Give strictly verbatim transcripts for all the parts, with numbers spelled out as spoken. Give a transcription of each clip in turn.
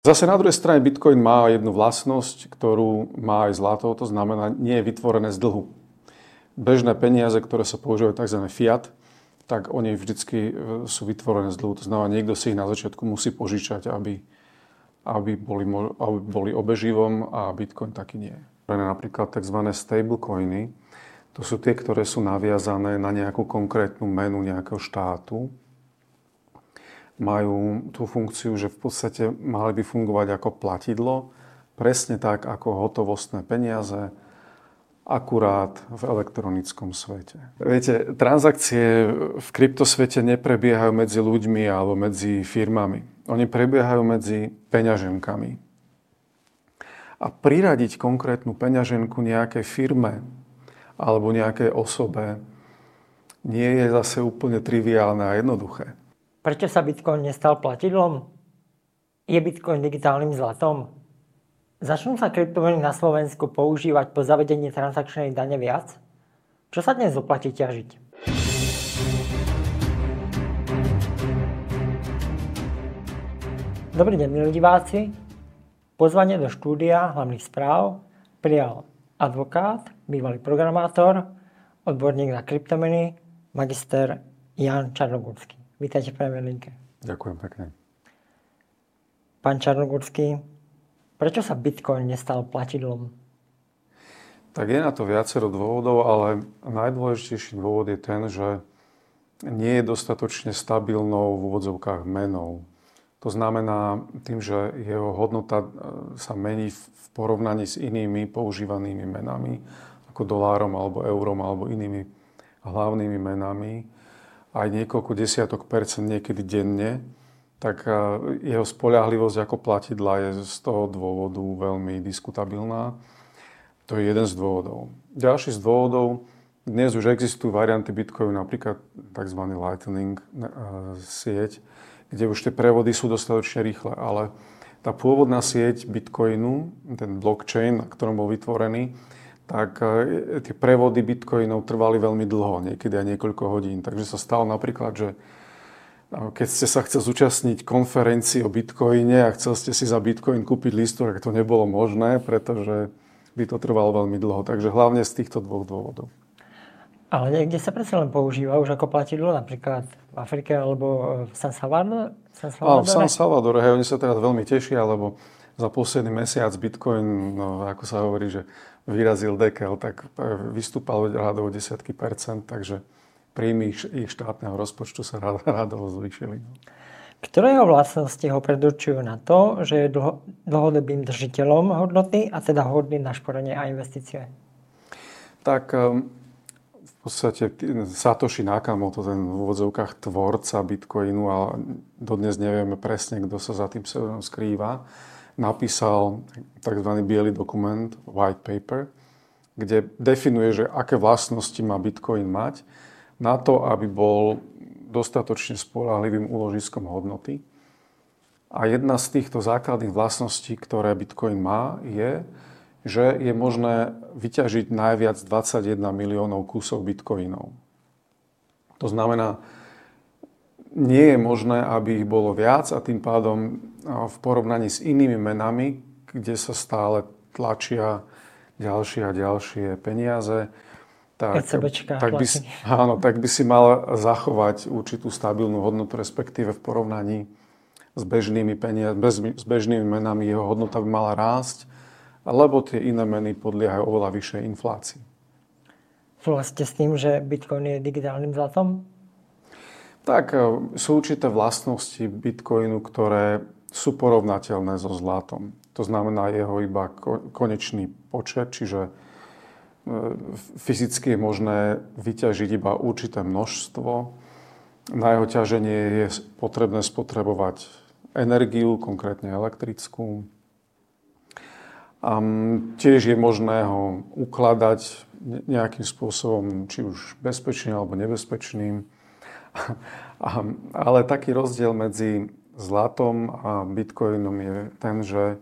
Zase na druhej strane Bitcoin má jednu vlastnosť, ktorú má aj zlato, to znamená, nie je vytvorené z dlhu. Bežné peniaze, ktoré sa používajú tzv. Fiat, tak oni vždycky sú vytvorené z dlhu. To znamená, niekto si ich na začiatku musí požičať, aby, aby, boli, aby boli obeživom a Bitcoin taký nie. Napríklad tzv. Stablecoiny, to sú tie, ktoré sú naviazané na nejakú konkrétnu menu nejakého štátu. Majú tú funkciu, že v podstate mali by fungovať ako platidlo, presne tak ako hotovostné peniaze, akurát v elektronickom svete. Viete, transakcie v kryptosvete neprebiehajú medzi ľuďmi alebo medzi firmami. Oni prebiehajú medzi peňaženkami. A priradiť konkrétnu peňaženku nejakej firme alebo nejakej osobe nie je zase úplne triviálne a jednoduché. Prečo sa Bitcoin nestal platidlom? Je Bitcoin digitálnym zlatom? Začnú sa kryptomeny na Slovensku používať po zavedení transakčnej dane viac? Čo sa dnes oplatí ťažiť? Dobrý deň, milí diváci. Pozvanie do štúdia hlavných správ prijal advokát, bývalý programátor, odborník na kryptomeny, magister Ján Čarnogórsky. Vítajte v Premier Linke. Ďakujem pekne. Pán Čarnogórsky, prečo sa Bitcoin nestal platidlom? Tak je na to viacero dôvodov, ale najdôležitejší dôvod je ten, že nie je dostatočne stabilnou v úvodzovkách menou. To znamená tým, že jeho hodnota sa mení v porovnaní s inými používanými menami, ako dolárom alebo eurom alebo inými hlavnými menami, aj niekoľko desiatok percent niekedy denne, tak jeho spoľahlivosť ako platidla je z toho dôvodu veľmi diskutabilná. To je jeden z dôvodov. Ďalší z dôvodov, dnes už existujú varianty Bitcoinu, napríklad tzv. Lightning sieť, kde už tie prevody sú dostatočne rýchle, ale tá pôvodná sieť Bitcoinu, ten blockchain, na ktorom bol vytvorený, tak tie prevody Bitcoinov trvali veľmi dlho, niekedy aj niekoľko hodín. Takže sa stalo napríklad, že keď ste sa chceli zúčastniť konferencii o Bitcoine a chceli ste si za Bitcoin kúpiť lístok, tak to nebolo možné, pretože by to trvalo veľmi dlho. Takže hlavne z týchto dvoch dôvodov. Ale niekde sa predsa len používa už ako platidlo, napríklad v Afrike alebo v San Salvadore? Áno, v San Salvadore. Hej, oni sa teraz veľmi tešia, lebo za posledný mesiac Bitcoin, no, ako sa hovorí, že vyrazil dekel, tak vystúpal rádovo desiatky percent, takže príjmy ich štátneho rozpočtu sa rádovo zvýšili. Ktoré jeho vlastnosti ho predurčujú na to, že je dlho, dlhodobým držiteľom hodnoty a teda hodný na šporenie a investície? Tak v podstate Satoshi Nakamoto, ten v úvodzovkách tvorca Bitcoinu, a dodnes nevieme presne, kto sa za tým pseudonymom skrýva, napísal tzv. Biely dokument, white paper, kde definuje, že aké vlastnosti má Bitcoin mať na to, aby bol dostatočne spoľahlivým úložiskom hodnoty. A jedna z týchto základných vlastností, ktoré Bitcoin má, je, že je možné vyťažiť najviac dvadsaťjeden miliónov kusov bitcoinov. To znamená, nie je možné, aby ich bolo viac a tým pádom v porovnaní s inými menami, kde sa stále tlačia ďalšie a ďalšie peniaze, tak, tak, by, áno, tak by si mal zachovať určitú stabilnú hodnotu, respektíve v porovnaní s bežnými peniaz, bez, s bežnými menami jeho hodnota by mala rásť, lebo tie iné meny podliehajú oveľa vyššej inflácii. Súhlasíte s tým, že Bitcoin je digitálnym zlatom? Tak sú určité vlastnosti Bitcoinu, ktoré sú porovnateľné so zlatom. To znamená jeho iba konečný počet, čiže fyzicky je možné vyťažiť iba určité množstvo. Na jeho ťaženie je potrebné spotrebovať energiu, konkrétne elektrickú. A tiež je možné ho ukladať nejakým spôsobom, či už bezpečným alebo nebezpečným. Ale taký rozdiel medzi zlatom a Bitcoinom je ten, že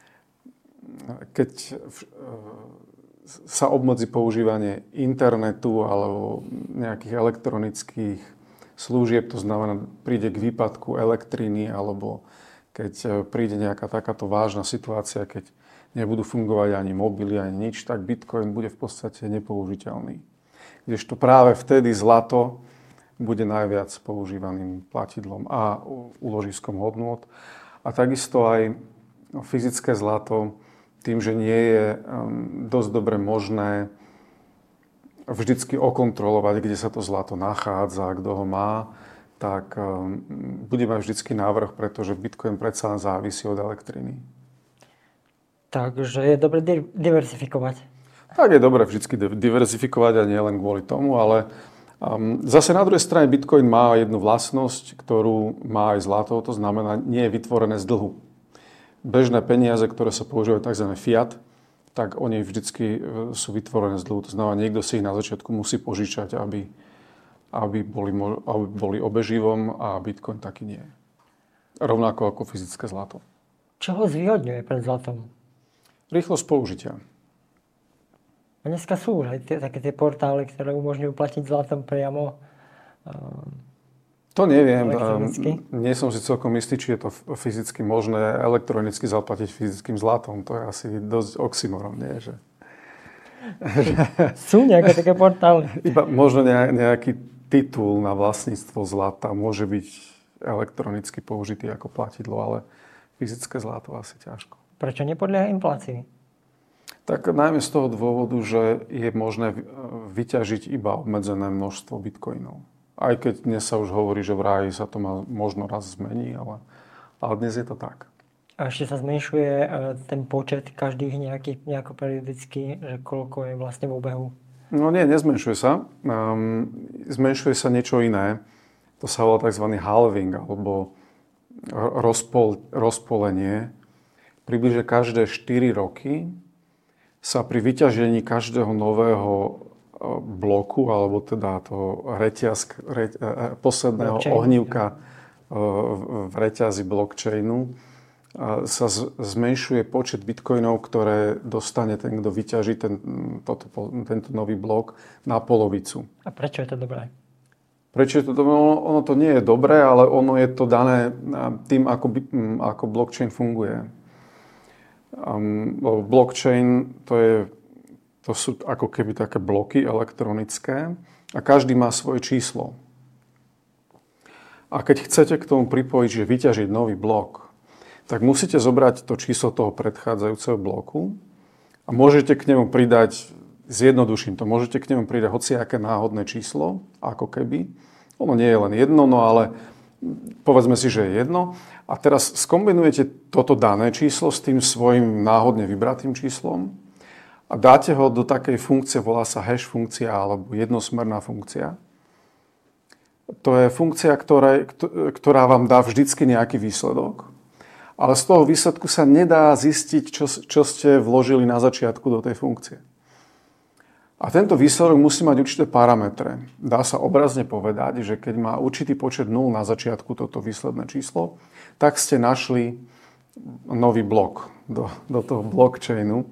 keď sa obmedzí používanie internetu alebo nejakých elektronických služieb, to znamená, príde k výpadku elektriny alebo keď príde nejaká takáto vážna situácia, keď nebudú fungovať ani mobily, ani nič, tak Bitcoin bude v podstate nepoužiteľný. Kdežto práve vtedy zlato bude najviac používaným platidlom a úložiskom hodnôt. A takisto aj fyzické zlato, tým, že nie je dosť dobre možné vždycky okontrolovať, kde sa to zlato nachádza, kto ho má, tak bude mať vždycky návrh, pretože Bitcoin predsa len závisí od elektriny. Takže je dobre diversifikovať. Tak je dobre vždycky diversifikovať a nie len kvôli tomu, ale um, zase na druhej strane Bitcoin má jednu vlastnosť, ktorú má aj zlato, to znamená, nie je vytvorené z dlhu. Bežné peniaze, ktoré sa používajú tzv. Fiat, tak oni vždycky sú vytvorené z dlhu. To znamená, niekto si ich na začiatku musí požičať, aby, aby, boli, aby boli obeživom a Bitcoin taký nie. Rovnako ako fyzické zlato. Čo ho zvýhodňuje pred zlatom? Rýchlosť použitia. A dneska sú už aj tie, také tie portály, ktoré umožňujú platiť zlatom priamo. Um, to neviem. Nie som si celkom istý, či je to fyzicky možné elektronicky zaplatiť fyzickým zlatom. To je asi dosť oxymoron, nie? Že... Sú nejaké také portály? Iba možno nejaký titul na vlastníctvo zlata môže byť elektronicky použitý ako platidlo, ale fyzické zlato asi ťažko. Prečo nepodlieha inflácii? Tak najmä z toho dôvodu, že je možné vyťažiť iba obmedzené množstvo bitcoinov. Aj keď dnes sa už hovorí, že v ráji sa to má, možno raz zmení, ale, ale dnes je to tak. A ešte sa zmenšuje ten počet každých nejaký, nejako periodicky, že koľko je vlastne v obehu? No nie, nezmenšuje sa. Um, zmenšuje sa niečo iné. To sa volá tzv. Halving, alebo rozpol, rozpolenie. Približne každé štyri roky sa pri vyťažení každého nového bloku, alebo teda toho reťazk, re, posledného blockchain. Ohnívka v reťazi blockchainu sa zmenšuje počet bitcoinov, ktoré dostane ten, kto vyťaží ten, toto, tento nový blok, na polovicu. A prečo je to dobré? Prečo je to dobré? Ono, ono to nie je dobré, ale ono je to dané tým, ako, ako blockchain funguje. Um, blockchain to, je, to sú ako keby také bloky elektronické a každý má svoje číslo. A keď chcete k tomu pripojiť, že vyťažiť nový blok, tak musíte zobrať to číslo toho predchádzajúceho bloku a môžete k nemu pridať, zjednoduším to, môžete k nemu pridať hociaké náhodné číslo, ako keby. Ono nie je len jedno, no ale povedzme si, že je jedno. A teraz skombinujete toto dané číslo s tým svojím náhodne vybratým číslom a dáte ho do takej funkcie, volá sa hash funkcia alebo jednosmerná funkcia. To je funkcia, ktorá, ktorá vám dá vždycky nejaký výsledok, ale z toho výsledku sa nedá zistiť, čo, čo ste vložili na začiatku do tej funkcie. A tento výsledok musí mať určité parametre. Dá sa obrazne povedať, že keď má určitý počet nul na začiatku toto výsledné číslo, tak ste našli nový blok do, do toho blockchainu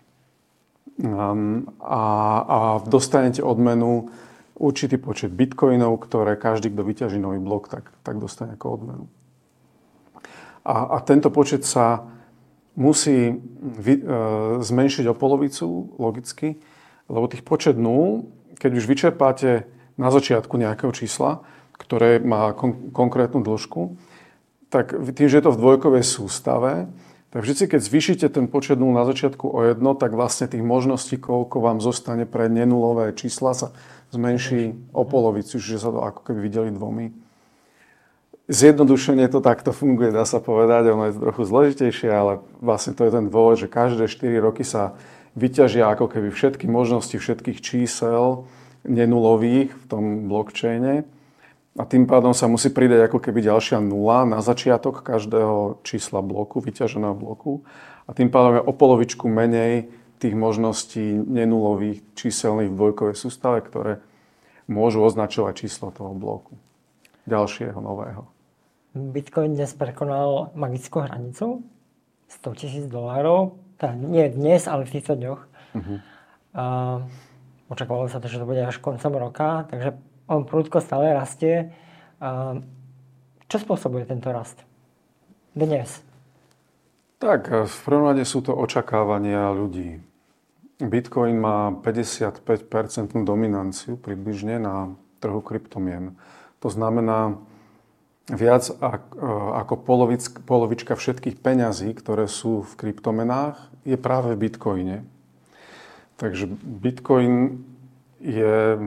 um, a, a dostanete odmenu určitý počet bitcoinov, ktoré každý, kto vyťaží nový blok, tak, tak dostane ako odmenu. A, a tento počet sa musí vy, e, zmenšiť o polovicu, logicky, lebo tých počet nul, keď už vyčerpáte na začiatku nejakého čísla, ktoré má kon- konkrétnu dĺžku, tak tým, že je to v dvojkovej sústave, tak vždy, keď zvýšite ten počet nul na začiatku o jedno, tak vlastne tých možností, koľko vám zostane pre nenulové čísla, sa zmenší o polovicu, čiže sa to ako keby videli dvomi. Zjednodušene to takto funguje, dá sa povedať, ono je to trochu zložitejšie, ale vlastne to je ten dôvod, že každé štyri roky sa vyťažia ako keby všetky možnosti všetkých čísel nenulových v tom blockchaine a tým pádom sa musí pridať ako keby ďalšia nula na začiatok každého čísla bloku, vyťaženého bloku a tým pádom je o polovičku menej tých možností nenulových číselných v dvojkovej sústave, ktoré môžu označovať číslo toho bloku ďalšieho nového. Bitcoin dnes prekonal magickú hranicu sto tisíc dolárov. Teda nie dnes, ale v týchto dňoch. Uh-huh. Uh, očakávalo sa to, že to bude až koncom roka, takže on prudko stále rastie. Uh, čo spôsobuje tento rast? dnes? Tak, v prvom rade sú to očakávania ľudí. Bitcoin má päťdesiatpäť percent dominanciu približne na trhu kryptomien. To znamená viac ako polovička všetkých peňazí, ktoré sú v kryptomenách, je práve v Bitcoine. Takže Bitcoin je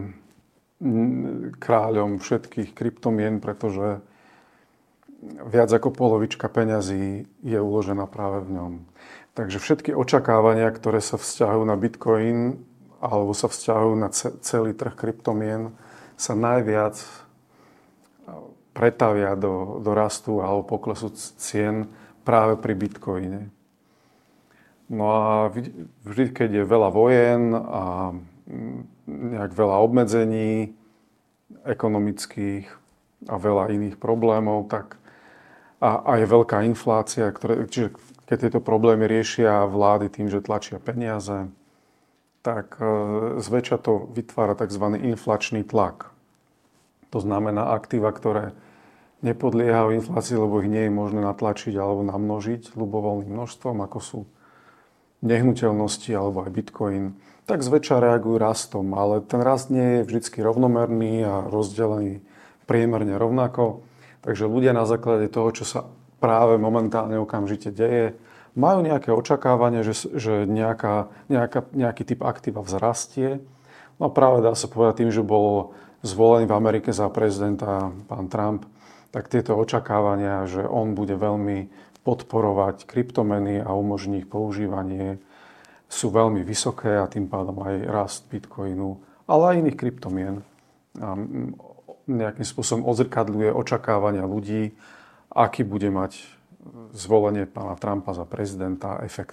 kráľom všetkých kryptomien, pretože viac ako polovička peňazí je uložená práve v ňom. Takže všetky očakávania, ktoré sa vzťahujú na Bitcoin alebo sa vzťahujú na celý trh kryptomien, sa najviac pretavia do, do rastu alebo poklesu cien práve pri Bitcoine. No a vždy, keď je veľa vojen a nejak veľa obmedzení ekonomických a veľa iných problémov, tak a, a je veľká inflácia, ktoré, čiže keď tieto problémy riešia vlády tým, že tlačia peniaze, tak e, zväčša to vytvára tzv. Inflačný tlak. To znamená aktíva, ktoré nepodliehajú inflácii, lebo ich nie je možné natlačiť alebo namnožiť ľubovoľným množstvom, ako sú nehnuteľnosti alebo aj Bitcoin, tak zväčša reagujú rastom. Ale ten rast nie je vždy rovnomerný a rozdelený priemerne rovnako. Takže ľudia na základe toho, čo sa práve momentálne okamžite deje, majú nejaké očakávanie, že, že nejaká, nejaká, nejaký typ aktíva vzrastie. No a práve dá sa povedať tým, že bol zvolený v Amerike za prezidenta pán Trump, tak tieto očakávania, že on bude veľmi podporovať kryptomeny a umožní ich používanie, sú veľmi vysoké a tým pádom aj rast Bitcoinu, ale aj iných kryptomien a nejakým spôsobom odzrkadľuje očakávania ľudí, aký bude mať zvolenie pána Trumpa za prezidenta efekt.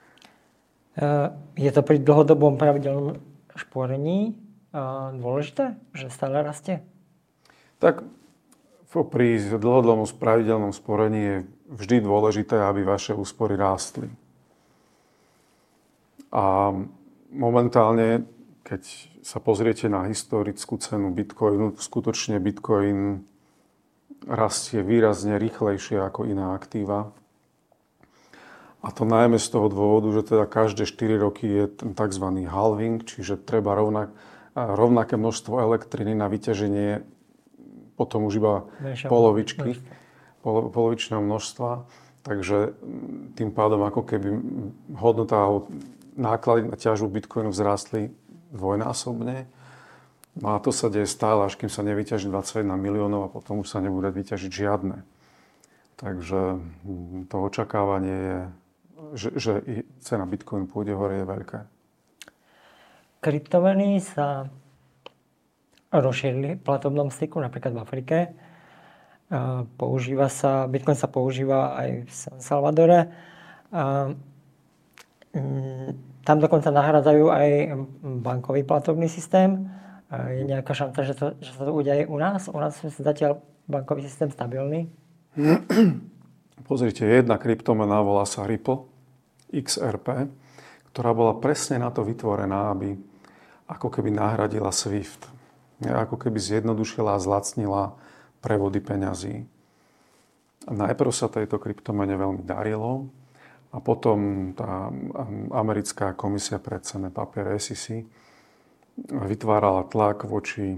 Je to pri dlhodobom pravidelnom šporení dôležité, že stále rastie? Tak pri dlhodobom pravidelnom sporení je vždy dôležité, aby vaše úspory rástli. A momentálne, keď sa pozriete na historickú cenu Bitcoinu, skutočne Bitcoin rastie výrazne rýchlejšie ako iné aktíva. A to najmä z toho dôvodu, že teda každé štyri roky je ten tzv. Halving, čiže treba rovnak, rovnaké množstvo elektriny na vyťaženie potom už iba polovičky, polo, polovičného množstva. Takže tým pádom ako keby hodnota a náklady na ťažbu Bitcoinu vzrástli dvojnásobne. No a to sa deje stále, až kým sa nevyťaží dvadsaťjeden miliónov a potom už sa nebude vyťažiť žiadne. Takže to očakávanie je, že, že cena Bitcoinu pôjde hore, je veľké. Kryptomeny sa rozšírili v platobnom styku, napríklad v Afrike. Používa sa, Bitcoin sa používa aj v San Salvadore. Tam dokonca nahrádzajú aj bankový platobný systém. Je nejaká šanca, že, to, že sa to udeje u nás? U nás je zatiaľ bankový systém stabilný? Pozrite, jedna kryptomena volá sa Ripple, iks er pé, ktorá bola presne na to vytvorená, aby ako keby nahradila Swift. Ako keby zjednodušila a zlacnila prevody peňazí. A najprv sa tejto kryptomene veľmi darilo a potom tá americká komisia pre cenné papiere es í cé vytvárala tlak voči,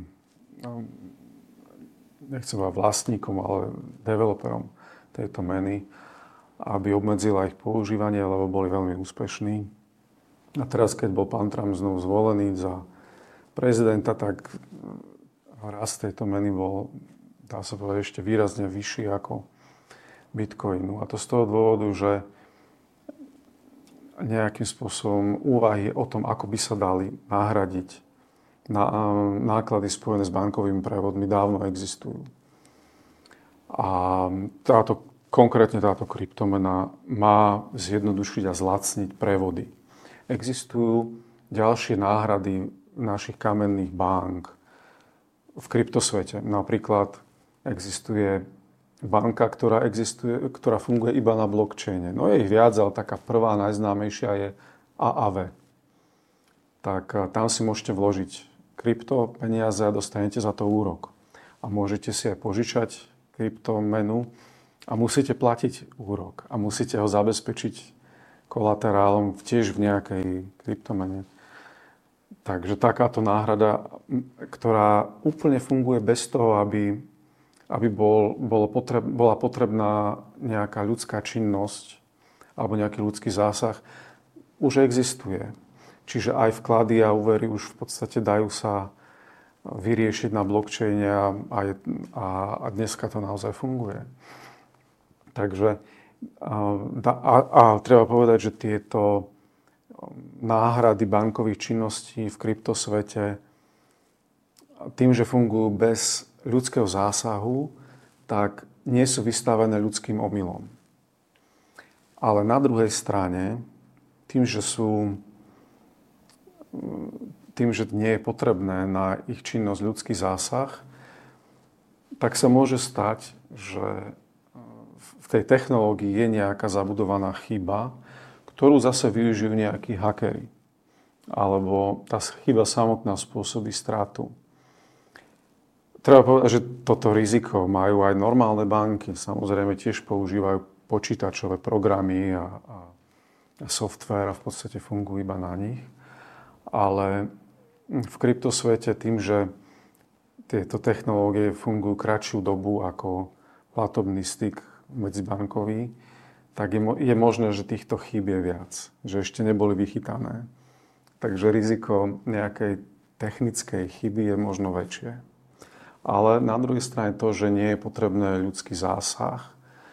nechcem povedať vlastníkom, ale developerom tejto meny, aby obmedzila ich používanie, lebo boli veľmi úspešní. A teraz, keď bol pán Trump znovu zvolený za prezidenta, tak rast tejto meny bol, dá sa povedať, ešte výrazne vyšší ako Bitcoinu. A to z toho dôvodu, že nejakým spôsobom úvahy o tom, ako by sa dali nahradiť na náklady spojené s bankovými prevodmi, dávno existujú. A táto, konkrétne táto kryptomena má zjednodušiť a zlacniť prevody. Existujú ďalšie náhrady našich kamenných bank v kryptosvete. Napríklad existuje banka, ktorá, existuje, ktorá funguje iba na blockchaine. No je ich viac, ale taká prvá, najznámejšia je á á vé. Tak tam si môžete vložiť krypto peniaze a dostanete za to úrok. A môžete si aj požičať kryptomenu A musíte platiť úrok a musíte ho zabezpečiť kolaterálom tiež v nejakej kryptomene. Takže takáto náhrada, ktorá úplne funguje bez toho, aby, aby bol, bolo potreb, bola potrebná nejaká ľudská činnosť alebo nejaký ľudský zásah, už existuje. Čiže aj vklady a úvery už v podstate dajú sa vyriešiť na blockchaine a, a, a dneska to naozaj funguje. Takže a, a, a treba povedať, že tieto náhrady bankových činností v kryptosvete tým, že fungujú bez ľudského zásahu, tak nie sú vystavené ľudským omylom. Ale na druhej strane, tým, že sú tým, že nie je potrebné na ich činnosť ľudský zásah, tak sa môže stať, že v tej technológii je nejaká zabudovaná chyba, ktorú zase využijú nejakí hackeri. Alebo tá chyba samotná spôsobí stratu. Treba povedať, že toto riziko majú aj normálne banky. Samozrejme tiež používajú počítačové programy a, a, a software a v podstate fungujú iba na nich. Ale v kryptosvete tým, že tieto technológie fungujú kratšiu dobu ako platobný styk medzibankový, tak je, je možné, že týchto chýb je viac, že ešte neboli vychytané. Takže riziko nejakej technickej chyby je možno väčšie. Ale na druhej strane to, že nie je potrebné ľudský zásah,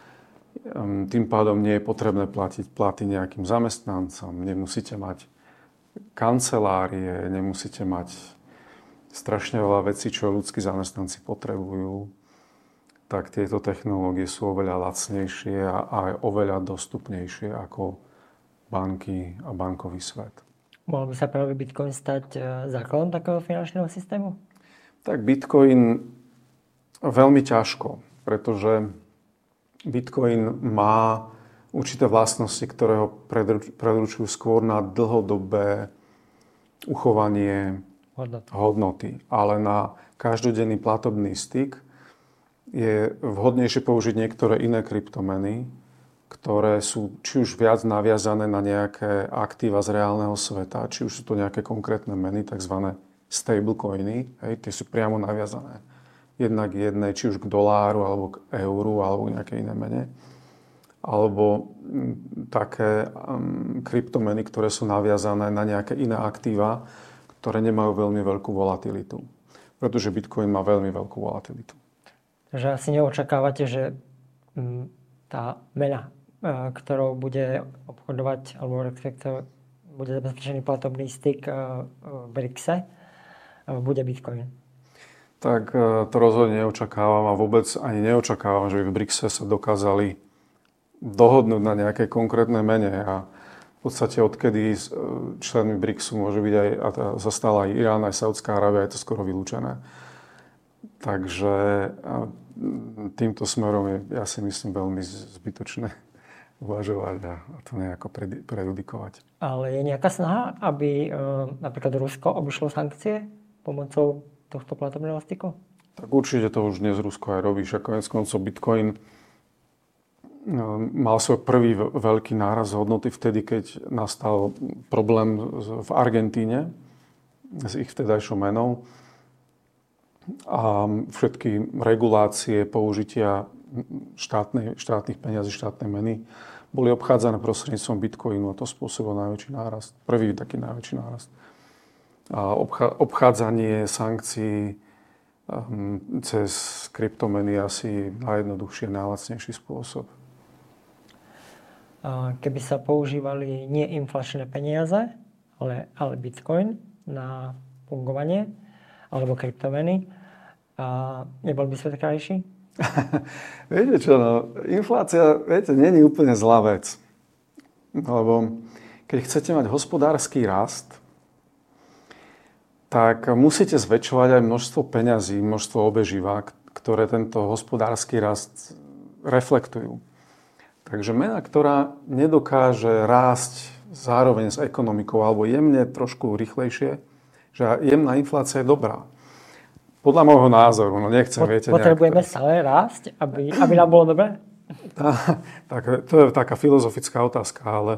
tým pádom nie je potrebné platiť platy nejakým zamestnancom, nemusíte mať kancelárie, nemusíte mať strašne veľa vecí, čo ľudskí zamestnanci potrebujú, tak tieto technológie sú oveľa lacnejšie a aj oveľa dostupnejšie ako banky a bankový svet. Mohol by sa práve Bitcoin stať základom takého finančného systému? Tak Bitcoin veľmi ťažko, pretože Bitcoin má určité vlastnosti, ktoré ho predručujú skôr na dlhodobé uchovanie hodnoty. hodnoty. Ale na každodenný platobný styk je vhodnejšie použiť niektoré iné kryptomeny, ktoré sú či už viac naviazané na nejaké aktíva z reálneho sveta, či už sú to nejaké konkrétne meny, tzv. Stablecoiny, hej, tie sú priamo naviazané jednak jednej, či už k doláru, alebo k euru, alebo nejaké iné mene. Alebo m, také um, kryptomeny, ktoré sú naviazané na nejaké iné aktíva, ktoré nemajú veľmi veľkú volatilitu. Pretože Bitcoin má veľmi veľkú volatilitu. Takže asi neočakávate, že m, tá mena, e, ktorou bude obchodovať, alebo respektíve bude zabezpečený platobný styk e, v BRICSe, e, bude Bitcoin. Tak e, to rozhodne neočakávam a vôbec ani neočakávam, že by v BRICSe sa dokázali dohodnúť na nejakej konkrétnej mene a v podstate odkedy členmi BRICSu môže byť aj, a zastala aj Irán, aj Saudská Arábia, je to skoro vylúčené. Takže týmto smerom je, ja si myslím, veľmi zbytočné uvažovať a to nejako prejudikovať. Ale je nejaká snaha, aby napríklad Rusko obišlo sankcie pomocou tohto platobného styku? Tak určite to už dnes Rusko aj robí. Však konec koncov Bitcoin mal svoj prvý veľký náraz hodnoty vtedy, keď nastal problém v Argentíne s ich vtedajšou menou a všetky regulácie použitia štátnej, štátnych peňazí, štátnej meny boli obchádzané prostredníctvom Bitcoinu a to spôsobilo najväčší nárast. Prvý taký najväčší nárast. A obchádzanie sankcií um, cez kryptomeny asi najjednoduchší a najlacnejší spôsob. Keby sa používali nie inflačné peniaze, ale, ale Bitcoin na fungovanie, alebo kryptomeny, a nebol by svet krajší? Viete čo, no, inflácia, viete, nie je úplne zlá vec. Lebo keď chcete mať hospodársky rast, tak musíte zväčšovať aj množstvo peňazí, množstvo obeživa, ktoré tento hospodársky rast reflektujú. Takže mena, ktorá nedokáže rásť zároveň s ekonomikou alebo jemne trošku rýchlejšie, že jemná inflácia je dobrá. Podľa môjho názoru, no nechcem, Pot, viete... Potrebujeme nejak... stále rásť, aby, aby nám bolo dobré? Tá, tak, to je taká filozofická otázka, ale,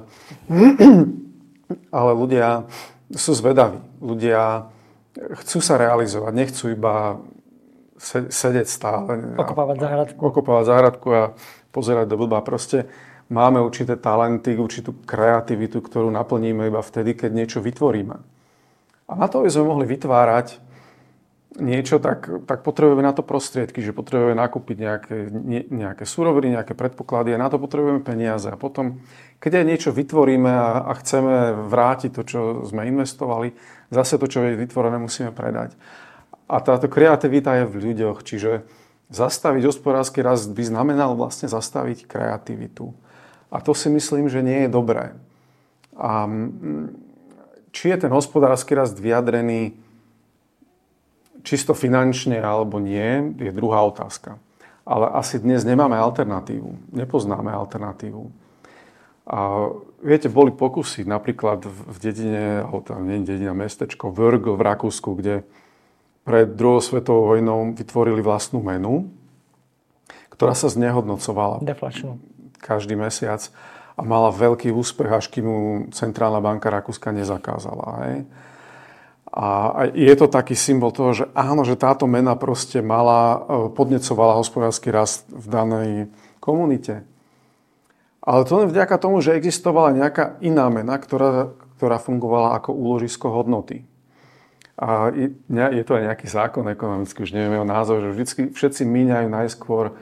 ale ľudia sú zvedaví. Ľudia chcú sa realizovať, nechcú iba sedieť stále. Okopávať záhradku. Okopávať záhradku a pozerať do blba. Proste máme určité talenty, určitú kreativitu, ktorú naplníme iba vtedy, keď niečo vytvoríme. A na to, aby sme mohli vytvárať niečo, tak, tak potrebujeme na to prostriedky, že potrebujeme nakúpiť nejaké, ne, nejaké suroviny, nejaké predpoklady a na to potrebujeme peniaze. A potom, keď aj niečo vytvoríme a, a chceme vrátiť to, čo sme investovali, zase to, čo je vytvorené, musíme predať. A táto kreativita je v ľuďoch, čiže zastaviť hospodársky rast by znamenalo vlastne zastaviť kreativitu. A to si myslím, že nie je dobré. A či je ten hospodársky rast vyjadrený čisto finančne alebo nie, je druhá otázka. Ale asi dnes nemáme alternatívu. Nepoznáme alternatívu. A viete, boli pokusy napríklad v dedine, alebo tam nie dedina, mestečko Wörgl v Rakúsku, kde pred druhou svetovou vojnou vytvorili vlastnú menu, ktorá sa znehodnocovala deflačnú každý mesiac a mala veľký úspech, až kým mu Centrálna banka Rakúska nezakázala. Hej. A je to taký symbol toho, že áno, že táto mena proste mala, podnecovala hospodársky rast v danej komunite. Ale to len vďaka tomu, že existovala nejaká iná mena, ktorá, ktorá fungovala ako úložisko hodnoty. A je to aj nejaký zákon ekonomický, už neviem jeho názov, že vždycky všetci míňajú najskôr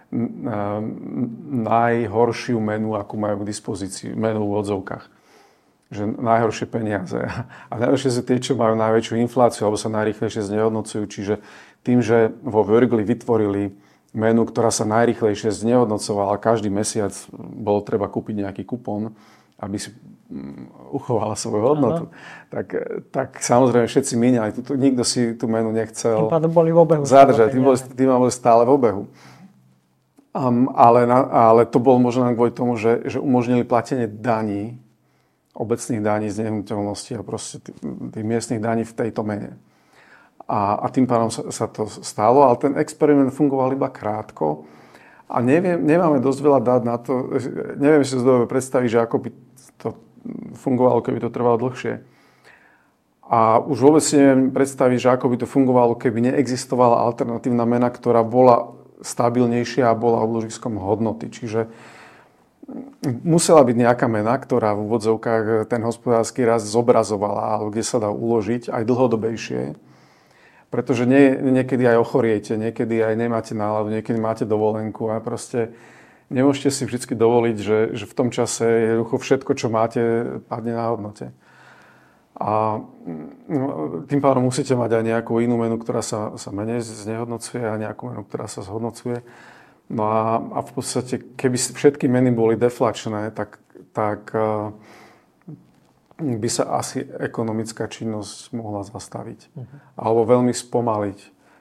najhoršiu menu, akú majú k dispozícii, menu v odzovkách. Že najhoršie peniaze. A najhoršie sú tie, čo majú najväčšiu infláciu, alebo sa najrýchlejšie znehodnocujú. Čiže tým, že vo Wörgli vytvorili menu, ktorá sa najrýchlejšie znehodnocovala, každý mesiac bolo treba kúpiť nejaký kupón, aby si uchovala svoju hodnotu. Tak, tak samozrejme všetci míňali. Nikto si tú menu nechcel tým pádom boli v obehu zadržať. Tým boli, tým boli stále v obehu. Um, ale, ale to bolo možno kvôli tomu, že, že umožnili platenie daní, obecných daní z nehnuteľnosti a proste tých, tých miestnych daní v tejto mene. A, a tým pádom sa, sa to stalo, ale ten experiment fungoval iba krátko a neviem, nemáme dosť veľa dát na to, neviem si dobre predstaviť, že ako by to fungovalo, keby to trvalo dlhšie. A už vôbec si neviem predstaviť, že ako by to fungovalo, keby neexistovala alternatívna mena, ktorá bola stabilnejšia a bola úložiskom hodnoty. Čiže musela byť nejaká mena, ktorá v úvodzovkách ten hospodársky rast zobrazovala, alebo kde sa dá uložiť aj dlhodobejšie. Pretože nie, niekedy aj ochoriete, niekedy aj nemáte náladu, niekedy máte dovolenku a proste nemôžete si vždy dovoliť, že, že v tom čase jednoducho všetko, čo máte, padne na hodnote. A tým pádom musíte mať aj nejakú inú menu, ktorá sa, sa menej znehodnocuje a nejakú menu, ktorá sa zhodnocuje. No a, a v podstate, keby všetky meny boli deflačné, tak, tak uh, by sa asi ekonomická činnosť mohla zastaviť. Uh-huh. Alebo veľmi spomaliť.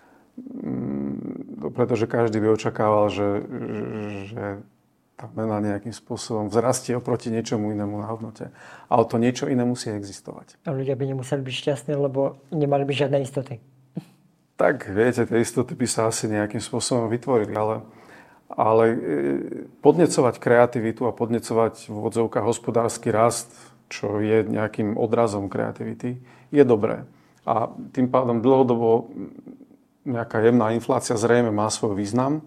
Um, pretože každý by očakával, že, že tá mena nejakým spôsobom vzrastie oproti niečomu inému na hodnote. Ale to niečo iné musí existovať. A ľudia by nemuseli byť šťastní, lebo nemali by žiadne istoty. Tak, viete, tie istoty by sa asi nejakým spôsobom vytvorili, ale Ale podnecovať kreativitu a podnecovať v odzovkách hospodársky rast, čo je nejakým odrazom kreativity, je dobré. A tým pádom dlhodobo nejaká jemná inflácia zrejme má svoj význam.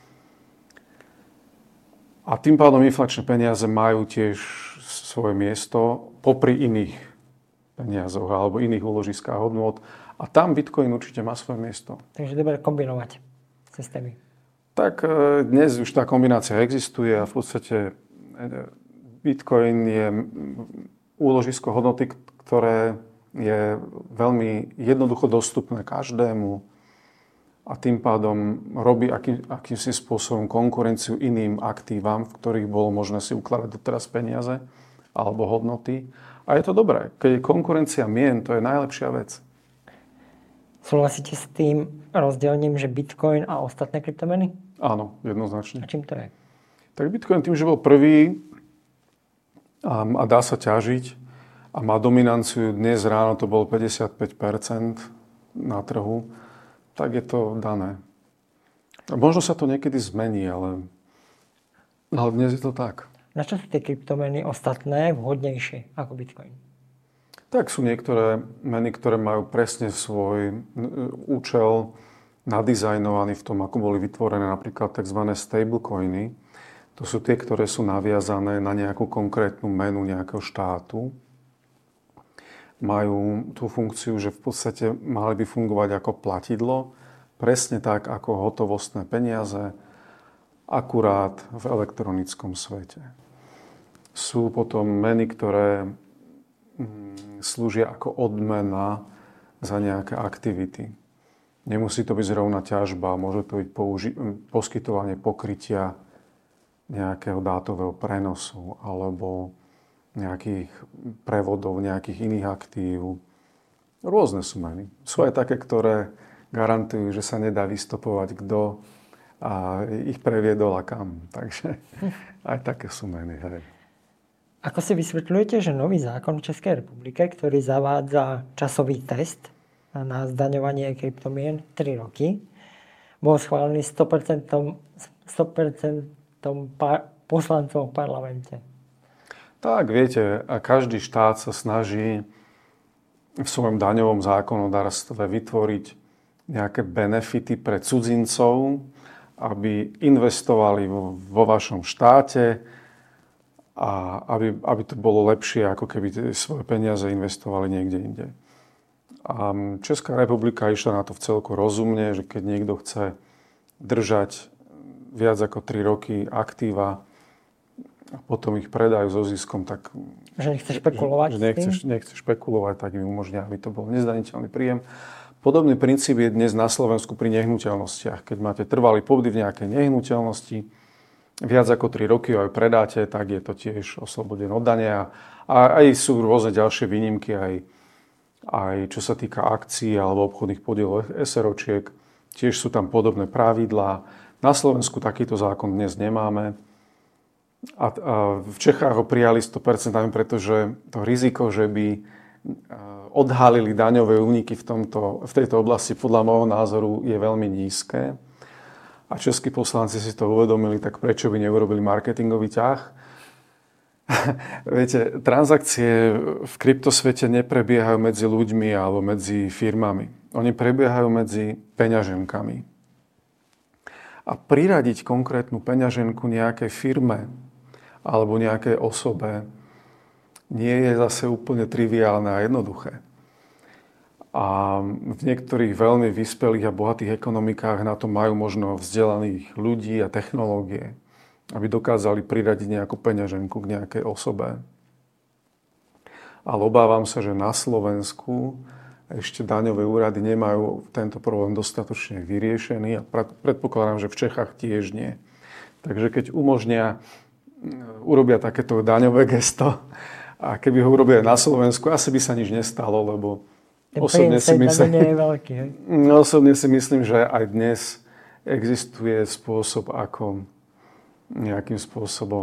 A tým pádom inflačné peniaze majú tiež svoje miesto popri iných peniazoch alebo iných úložiskách hodnôt. A tam Bitcoin určite má svoje miesto. Takže dobre kombinovať systémy. Tak dnes už tá kombinácia existuje a v podstate Bitcoin je úložisko hodnoty, ktoré je veľmi jednoducho dostupné každému a tým pádom robí aký, akýmsi spôsobom konkurenciu iným aktívam, v ktorých bolo možné si ukladať doteraz peniaze alebo hodnoty. A je to dobré. Keď je konkurencia mien, to je najlepšia vec. Súhlasíte s tým rozdelením, že Bitcoin a ostatné kryptomeny? Áno, jednoznačne. A čím to je? Tak Bitcoin tým, že bol prvý a, a dá sa ťažiť a má dominanciu, dnes ráno to bolo päťdesiatpäť percent na trhu, tak je to dané. A možno sa to niekedy zmení, ale Ale dnes je to tak. Na čo sú tie kryptomeny ostatné vhodnejšie ako Bitcoin? Tak sú niektoré meny, ktoré majú presne svoj účel nadizajnovaný v tom, ako boli vytvorené napríklad tzv. Stablecoiny. To sú tie, ktoré sú naviazané na nejakú konkrétnu menu nejakého štátu. Majú tú funkciu, že v podstate mali by fungovať ako platidlo, presne tak ako hotovostné peniaze, akurát v elektronickom svete. Sú potom meny, ktoré slúžia ako odmena za nejaké aktivity. Nemusí to byť zrovna ťažba, môže to byť použi- poskytovanie pokrytia nejakého dátového prenosu alebo nejakých prevodov, nejakých iných aktív. Rôzne sú meny. Sú aj také, ktoré garantujú, že sa nedá vystopovať, kto a ich previedol a kam. Takže aj také sú meny. Hej. Ako si vysvetľujete, že nový zákon v Českej republike, ktorý zavádza časový test na zdaňovanie kryptomien tri roky, bol schválený sto percent, sto percent par, poslancov v parlamente? Tak, viete, a každý štát sa snaží v svojom daňovom zákonodárstve vytvoriť nejaké benefity pre cudzincov, aby investovali vo, vo vašom štáte, a aby, aby to bolo lepšie, ako keby tie svoje peniaze investovali niekde inde. A Česká republika išla na to vcelku rozumne, že keď niekto chce držať viac ako tri roky aktíva a potom ich predajú so ziskom, tak... Že nechce špekulovať že nechce, nechce špekulovať, tak im umožnia, aby to bol nezdaniteľný príjem. Podobný princíp je dnes na Slovensku pri nehnuteľnostiach. Keď máte trvalý pobyt v nejakej nehnuteľnosti, viac ako tri roky aj predáte, tak je to tiež oslobodené od dania. A aj sú rôzne ďalšie výnimky, aj, aj čo sa týka akcií alebo obchodných podielov SROčiek. Tiež sú tam podobné pravidlá. Na Slovensku takýto zákon dnes nemáme. A, a v Čechách ho prijali sto percent, pretože to riziko, že by odhalili daňové úniky v, tomto, v tejto oblasti, podľa môjho názoru, je veľmi nízke. A českí poslanci si to uvedomili, tak prečo by neurobili marketingový ťah? Viete, transakcie v kryptosvete neprebiehajú medzi ľuďmi alebo medzi firmami. Oni prebiehajú medzi peňaženkami. A priradiť konkrétnu peňaženku nejakej firme alebo nejakej osobe nie je zase úplne triviálne a jednoduché. A v niektorých veľmi vyspelých a bohatých ekonomikách na to majú možno vzdelaných ľudí a technológie, aby dokázali priradiť nejakú peňaženku k nejakej osobe. Ale obávam sa, že na Slovensku ešte daňové úrady nemajú tento problém dostatočne vyriešený a predpokladám, že v Čechách tiež nie. Takže keď umožnia, urobia takéto daňové gesto a keby ho urobia na Slovensku, asi by sa nič nestalo, lebo Osobne si, myslím, je veľký, hej? osobne si myslím, že aj dnes existuje spôsob, ako nejakým spôsobom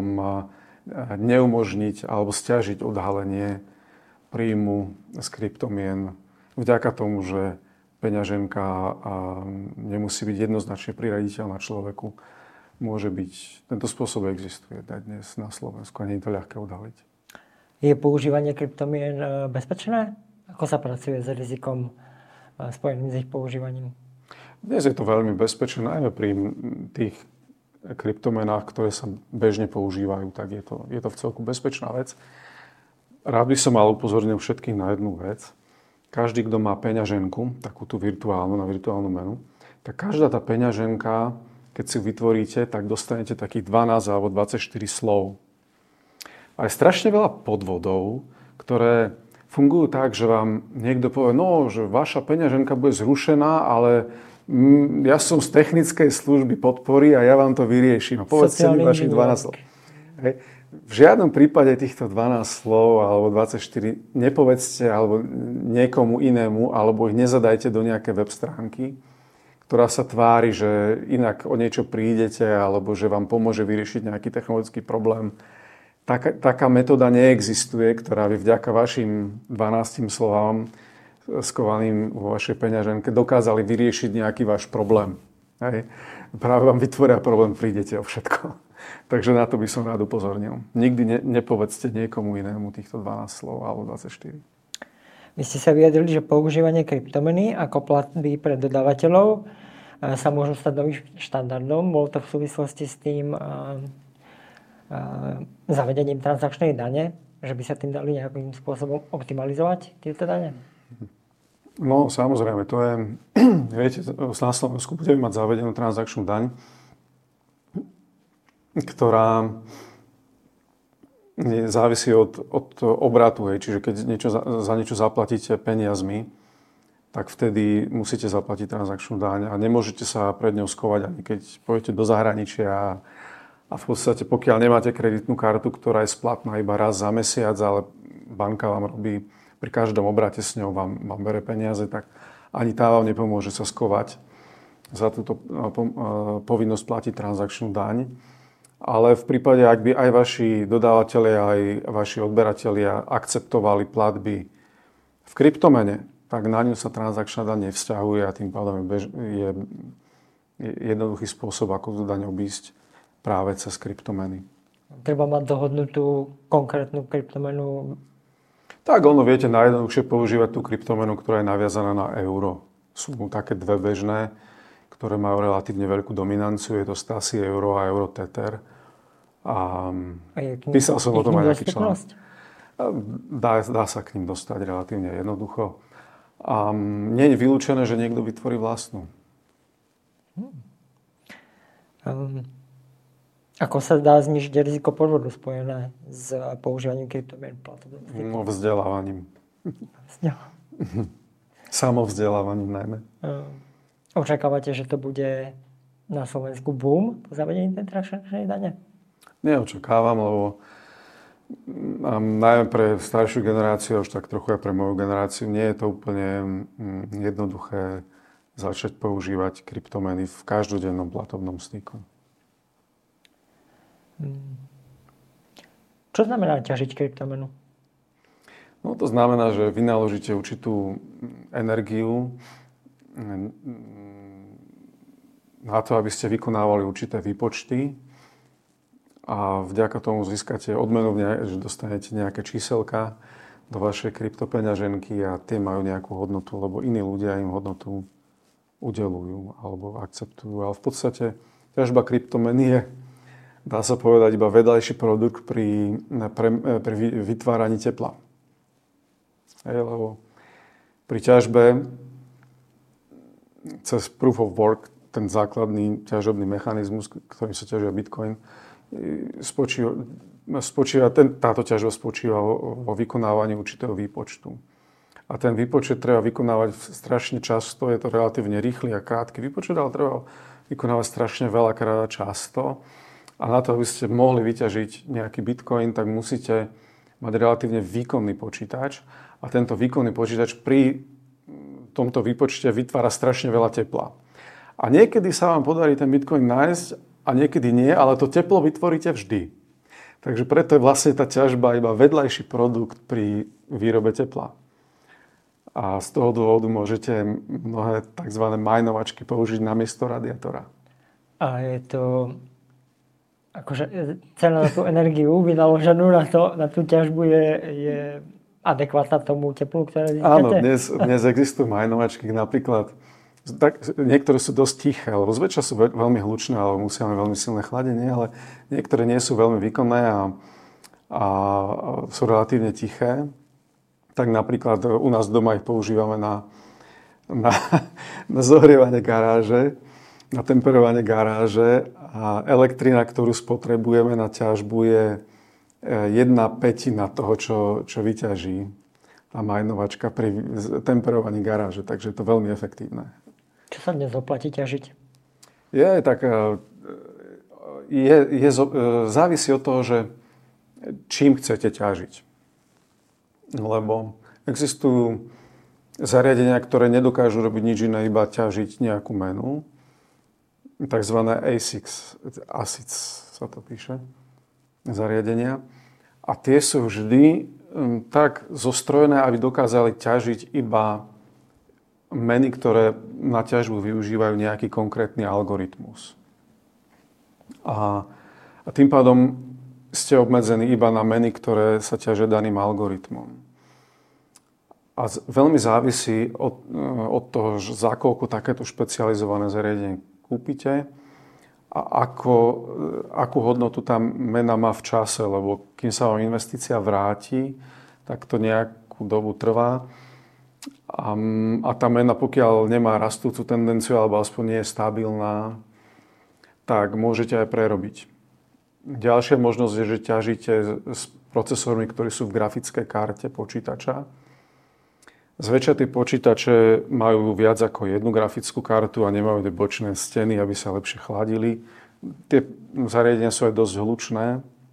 neumožniť alebo stiažiť odhalenie príjmu z kryptomien vďaka tomu, že peňaženka nemusí byť jednoznačne priraditeľná človeku. Môže byť, tento spôsob existuje aj dnes na Slovensku a nie je to ľahké odhaliť. Je používanie kryptomien bezpečné? Ako sa pracuje s rizikom spojeným s ich používaním? Dnes je to veľmi bezpečné, najmä pri tých kryptomenách, ktoré sa bežne používajú, tak je to, je to v celku bezpečná vec. Rád by som mal upozornil všetkých na jednu vec. Každý, kto má peňaženku, takú tú virtuálnu, na virtuálnu menu, tak každá tá peňaženka, keď si vytvoríte, tak dostanete takých dvanásť alebo dvadsaťštyri slov. A je strašne veľa podvodov, ktoré fungujú tak, že vám niekto povie, no, že vaša peňaženka bude zrušená, ale mm, ja som z technickej služby podpory a ja vám to vyrieším. A povedzte mi vašich dvanásť slov. Hej. V žiadnom prípade týchto dvanásť slov alebo dvadsaťštyri nepovedzte alebo niekomu inému, alebo ich nezadajte do nejaké web stránky, ktorá sa tvári, že inak o niečo prídete alebo že vám pomôže vyriešiť nejaký technologický problém. Taká, taká metóda neexistuje, ktorá by vďaka vašim dvanástim slovám skovaným vo vašej peňaženke dokázali vyriešiť nejaký váš problém. Hej. Práve vám vytvoria problém, prídete o všetko. Takže na to by som rád upozornil. Nikdy ne, nepovedzte niekomu inému týchto dvanásť slov alebo dvadsaťštyri. Vy ste sa vyjadrili, že používanie kryptomeny ako platby pre dodávateľov sa môžu stať novým štandardom. Bolo to v súvislosti s tým uh, uh, zavedením transakčnej dane, že by sa tým dali nejakým spôsobom optimalizovať tieto dane? No, samozrejme, to je, viete, na Slovensku budeme mať zavedenú transakčnú daň, ktorá závisí od, od obratu. Hej. Čiže keď niečo, za niečo zaplatíte peniazmi, tak vtedy musíte zaplatiť transakčnú daň a nemôžete sa pred ňou skovať, ani keď pôjdete do zahraničia a, a v podstate pokiaľ nemáte kreditnú kartu, ktorá je splatná iba raz za mesiac, ale banka vám robí pri každom obrate s ňou vám, vám bere peniaze, tak ani tá vám nepomôže sa skovať za túto povinnosť platiť transakčnú daň. Ale v prípade, ak by aj vaši dodávateľia, aj vaši odberatelia akceptovali platby v kryptomene, tak na ňu sa transakčná daň nevzťahuje a tým pádom je, bež, je, je jednoduchý spôsob, ako tú daň obísť práve cez kryptomeny. Treba mať dohodnutú konkrétnu kryptomenu. Tak ono, viete, najjednoduchšie používať tú kryptomenu, ktorá je naviazaná na euro. Sú také dve bežné, ktoré majú relatívne veľkú dominanciu. Je to Stasi euro a euro Tether. A, a písal som o tom aj nejaký článok. Dá, dá sa k ním dostať relatívne jednoducho. A nie je vylúčené, že niekto vytvorí vlastnú. Hmm. Um, ako sa dá znižiť riziko podvodu spojené s používaním kryptomien? No, vzdelávaním. Samovzdelávaním najmä. Um, očakávate, že to bude na Slovensku boom po zavedení tej transakčnej dane? Neočakávam, lebo najmä pre staršiu generáciu, už tak trochu aj pre moju generáciu, nie je to úplne jednoduché začať používať kryptomeny v každodennom platobnom styku. Čo znamená ťažiť kryptomenu? No to znamená, že vynaložíte určitú energiu na to, aby ste vykonávali určité výpočty a vďaka tomu získate odmenu, že dostanete nejaké číselka do vašej kryptopeňaženky a tie majú nejakú hodnotu, lebo iní ľudia im hodnotu udeľujú alebo akceptujú. Ale v podstate ťažba kryptomeny je, dá sa povedať, iba vedľajší produkt pri, pre, pri vytváraní tepla. Hej, lebo pri ťažbe cez Proof of Work, ten základný ťažobný mechanizmus, ktorým sa ťažia Bitcoin, spočíva, spočíva ten, táto ťažba spočíva vo, vo vykonávaní určitého výpočtu. A ten výpočet treba vykonávať strašne často, je to relatívne rýchly a krátky výpočet, ale treba vykonávať strašne veľakrát a často. A na to, aby ste mohli vyťažiť nejaký Bitcoin, tak musíte mať relatívne výkonný počítač. A tento výkonný počítač pri tomto výpočte vytvára strašne veľa tepla. A niekedy sa vám podarí ten Bitcoin nájsť a niekedy nie, ale to teplo vytvoríte vždy. Takže preto je vlastne tá ťažba iba vedľajší produkt pri výrobe tepla. A z toho dôvodu môžete mnohé tzv. Majnovačky použiť namiesto radiátora. A je to akože cena na tú energiu vynaloženú na, to, na tú ťažbu je, je adekvátna tomu teplu, ktoré získate? Áno, dnes, dnes existujú majnovačky, napríklad tak, niektoré sú dosť tiché, lebo zväčša sú veľmi hlučné, alebo musia mať veľmi silné chladenie, ale niektoré nie sú veľmi výkonné a, a sú relatívne tiché. Tak napríklad u nás doma ich používame na, na, na zohrievanie garáže, na temperovanie garáže a elektrina, ktorú spotrebujeme na ťažbu, je jedna pätina toho, čo, čo vyťaží tá majnovačka pri temperovaní garáže, takže je to veľmi efektívne. Čo sa dnes oplatí ťažiť? Je tak, je, je, závisí od toho, že čím chcete ťažiť. Lebo existujú zariadenia, ktoré nedokážu robiť nič iné, iba ťažiť nejakú menu. Takzvané á six, á six sa to píše, zariadenia. A tie sú vždy tak zostrojené, aby dokázali ťažiť iba meny, ktoré na ťažbu využívajú nejaký konkrétny algoritmus. A A tým pádom ste obmedzení iba na meny, ktoré sa ťažia daným algoritmom. A z, veľmi závisí od, od toho, za koľko takéto špecializované zariadenie kúpite a ako, akú hodnotu tá mena má v čase, lebo kým sa vám investícia vráti, tak to nejakú dobu trvá. A, a tá mena, pokiaľ nemá rastúcu tendenciu, alebo aspoň nie je stabilná, tak môžete aj prerobiť. Ďalšia možnosť je, že ťažíte s procesormi, ktorí sú v grafickej karte počítača. Zväčša tie počítače majú viac ako jednu grafickú kartu a nemajú tie bočné steny, aby sa lepšie chladili. Tie zariadenia sú aj dosť hlučné.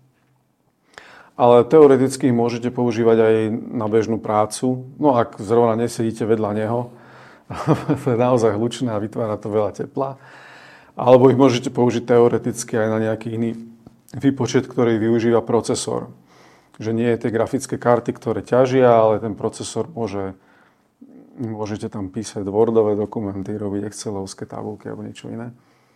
Ale teoreticky ich môžete používať aj na bežnú prácu. No ak zrovna nesedíte vedľa neho, to je naozaj hlučné a vytvára to veľa tepla. Alebo ich môžete použiť teoreticky aj na nejaký iný výpočet, ktorý využíva procesor. Že nie je tie grafické karty, ktoré ťažia, ale ten procesor môže, môžete tam písať Wordové dokumenty, robiť Excelovské tabulky alebo niečo iné.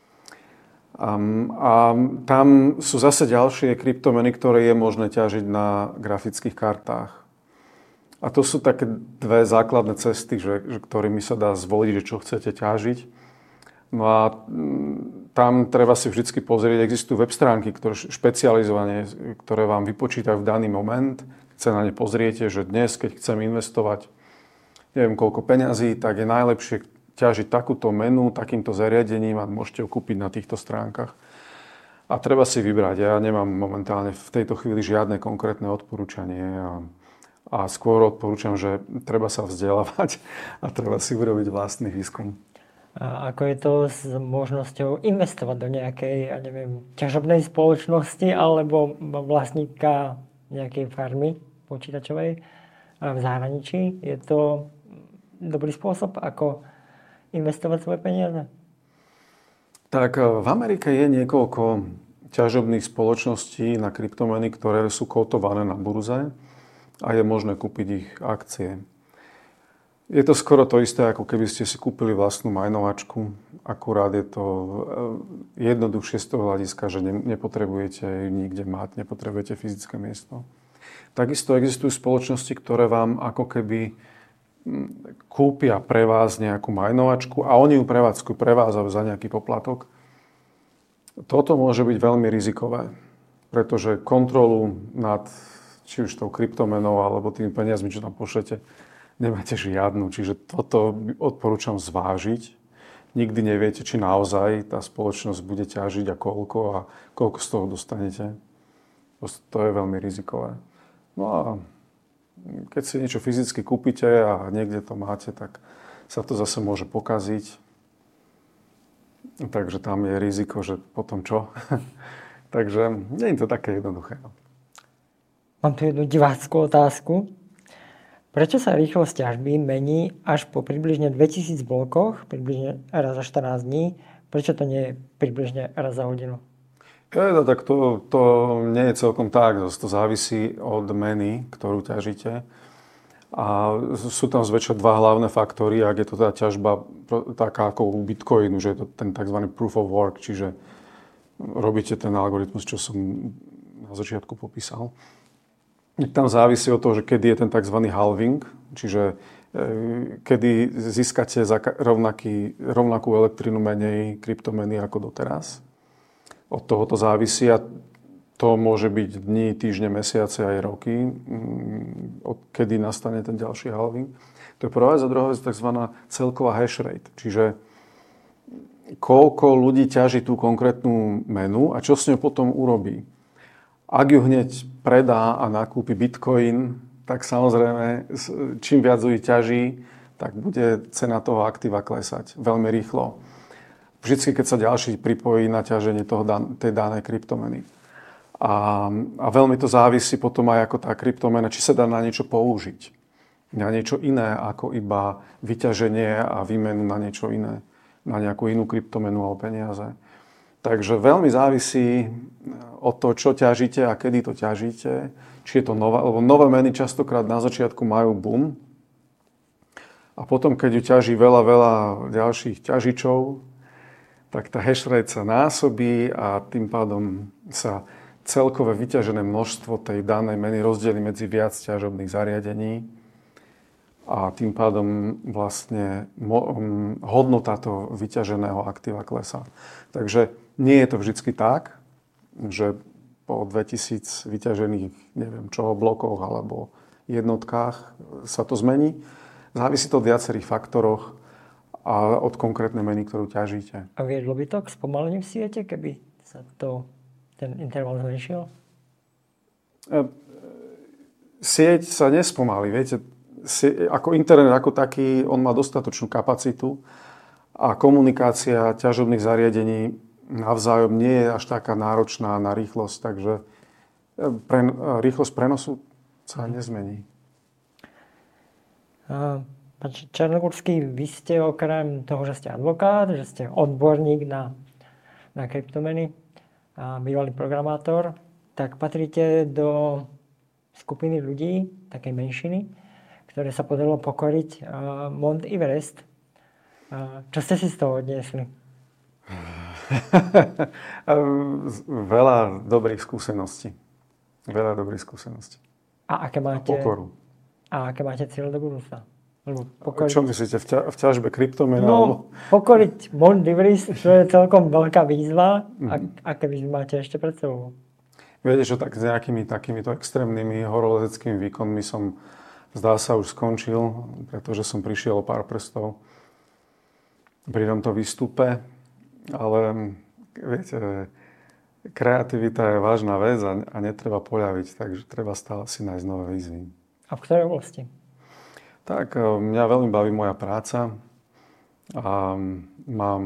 A, a tam sú zase ďalšie kryptomeny, ktoré je možné ťažiť na grafických kartách. A to sú také dve základné cesty, že, že ktorými sa dá zvoliť, že čo chcete ťažiť. No a tam treba si vždy pozrieť, existujú web stránky, ktoré špecializované, ktoré vám vypočítajú v daný moment. Keď sa na ne pozriete, že dnes, keď chcem investovať neviem koľko peňazí, tak je najlepšie ťažiť takúto menu, takýmto zariadením a môžete ho kúpiť na týchto stránkach. A treba si vybrať. Ja nemám momentálne v tejto chvíli žiadne konkrétne odporúčanie a, a skôr odporúčam, že treba sa vzdelávať a treba si urobiť vlastný výskum. A ako je to s možnosťou investovať do nejakej, ja neviem, ťažobnej spoločnosti alebo vlastníka nejakej farmy počítačovej v zahraničí? Je to dobrý spôsob, ako investovať svoje peniaze? Tak v Amerike je niekoľko ťažobných spoločností na kryptomeny, ktoré sú kotované na burze a je možné kúpiť ich akcie. Je to skoro to isté, ako keby ste si kúpili vlastnú majnovačku. Akurát je to jednoduchšie z toho hľadiska, že nepotrebujete nikde mať, nepotrebujete fyzické miesto. Takisto existujú spoločnosti, ktoré vám ako keby kúpia pre vás nejakú majnovačku a oni ju prevádzkujú pre vás za nejaký poplatok. Toto môže byť veľmi rizikové, pretože kontrolu nad či už tou kryptomenou alebo tými peniazmi, čo tam pošlete, nemáte žiadnu. Čiže toto odporúčam zvážiť. Nikdy neviete, či naozaj tá spoločnosť bude ťažiť a koľko a koľko z toho dostanete. To je veľmi rizikové. No a keď si niečo fyzicky kúpite a niekde to máte, tak sa to zase môže pokaziť. Takže tam je riziko, že potom čo? Takže nie je to také jednoduché. Mám tu jednu divácku otázku. Prečo sa rýchlosť ťažby mení až po približne dvetisíc blokoch, približne raz za štrnásť dní? Prečo to nie je približne raz za hodinu? Je, no, tak to, to nie je celkom tak. To závisí od meny, ktorú ťažíte. A sú tam zväčša dva hlavné faktory, ak je to tá ťažba taká ako u Bitcoinu, že je to ten tzv. Proof of work, čiže robíte ten algoritmus, čo som na začiatku popísal. Tam závisí od toho, že kedy je ten tzv. Halving, čiže kedy získate za rovnaký, rovnakú elektrinu menej kryptomeny ako doteraz. Od toho to závisí a to môže byť dni, týždne, mesiace aj roky, od kedy nastane ten ďalší halving. To je prvá vec a druhá vec tzv. Celková hash rate, čiže koľko ľudí ťaží tú konkrétnu menu a čo s ňou potom urobí. Ak ju hneď predá a nakúpi Bitcoin, tak samozrejme, čím viac ľudí ťaží, tak bude cena toho aktíva klesať veľmi rýchlo. Vždycky, keď sa ďalší pripojí na ťaženie toho, tej danej kryptomeny. A, a veľmi to závisí potom aj ako tá kryptomena, či sa dá na niečo použiť. Na niečo iné, ako iba vyťaženie a výmenu na niečo iné. Na nejakú inú kryptomenu alebo peniaze. Takže veľmi závisí od toho, čo ťažíte a kedy to ťažíte. Či je to nová, lebo nové meny častokrát na začiatku majú boom. A potom, keď ju ťaží veľa, veľa ďalších ťažičov, tak tá hash rate sa násobí a tým pádom sa celkové vyťažené množstvo tej danej meny rozdelí medzi viac ťažobných zariadení a tým pádom vlastne hodnota toho vyťaženého aktíva klesá. Takže nie je to vždycky tak, že po dvetisíc vyťažených, neviem čo, blokoch alebo jednotkách sa to zmení. Závisí to od viacerých faktoroch a od konkrétnej meny, ktorú ťažíte. A viedlo by to k spomaleniu v siete, keby sa to, ten interval zmenšil? Sieť sa nespomalí. Viete, ako internet ako taký, on má dostatočnú kapacitu a komunikácia ťažobných zariadení navzájom nie je až taká náročná na rýchlosť, takže pre, rýchlosť prenosu sa nezmení. A, pán Černogurský, vy ste okrem toho, že ste advokát, že ste odborník na, na kryptomeny a bývalý programátor, tak patríte do skupiny ľudí, takej menšiny, ktoré sa podarilo pokoriť uh, Mount Everest. Uh, čo ste si z toho odniesli? Veľa dobrých skúseností. Veľa dobrých skúseností. A aké máte, a pokoru. A aké máte cieľ do budúcna? Pokoriť... Čo myslíte, v, ťa, v ťažbe kryptomien? No, alebo... pokoriť Mount Everest, čo je celkom veľká výzva. Mm-hmm. A aké výzvy máte ešte pred sebou? Viete, že tak s nejakými takýmito extrémnymi horolezeckými výkonmi som, zdá sa, už skončil, pretože som prišiel o pár prstov pri tomto výstupe. Ale viete, kreativita je vážna vec a, a netreba poľaviť, takže treba stále si nájsť nové výzvy. A v ktorej oblasti? Tak, mňa veľmi baví moja práca a mám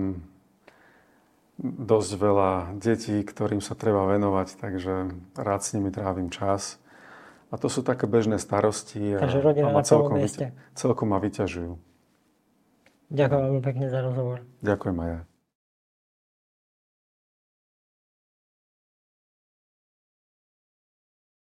dosť veľa detí, ktorým sa treba venovať, takže rád s nimi trávim čas. A to sú také bežné starosti a, takže rodina a ma na celkom, mieste. celkom ma vyťažujú. Ďakujem veľmi pekne za rozhovor. Ďakujem aj ja.